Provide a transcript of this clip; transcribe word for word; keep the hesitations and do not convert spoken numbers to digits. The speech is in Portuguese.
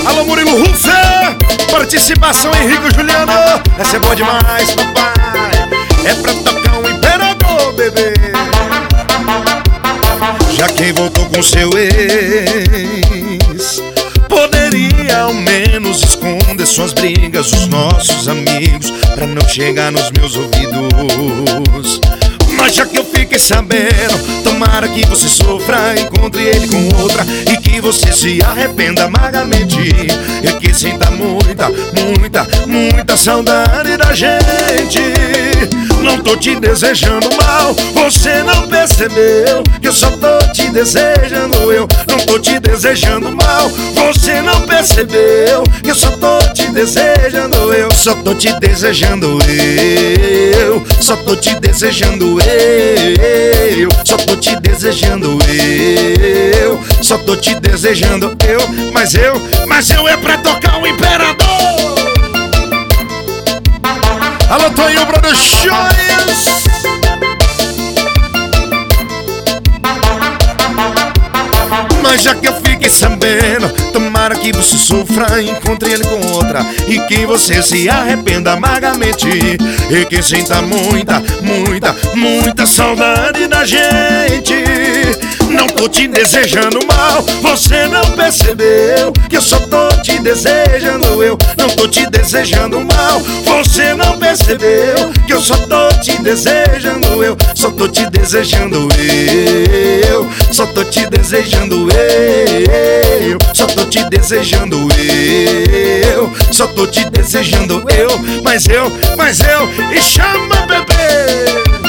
Alô, Murilo Russo, participação Henrique Juliano. Essa é boa demais, papai. É pra tocar um imperador, bebê. Já quem voltou com seu ex poderia ao menos esconder suas brigas, os nossos amigos, pra não chegar nos meus ouvidos. Mas já que eu fiquei sabendo, tomara que você sofra, encontre ele com outra e que você se arrependa amargamente, e que sinta muita, muita, muita saudade da gente. Não tô te desejando mal, você não percebeu que eu só tô te desejando eu. Não tô te desejando mal, você não percebeu que eu só tô te desejando eu. Só tô te desejando eu, só tô te desejando eu, só tô te desejando eu, só tô te desejando eu. Mas eu, mas eu é pra tocar o imperador. Alô, Tonho Produções. Mas já que eu fiquei sabendo, tomara que você sofra, encontre ele com outra e que você se arrependa amargamente, e que sinta muita, muita, muita saudade da gente. Não tô te desejando mal, você não percebeu que eu só tô te desejando eu. Não tô te desejando mal, você não percebeu que eu só tô te desejando eu. Só tô te desejando eu, só tô te desejando eu, só tô te desejando eu, só tô te desejando eu. Mas eu, mas eu, e chama, bebê.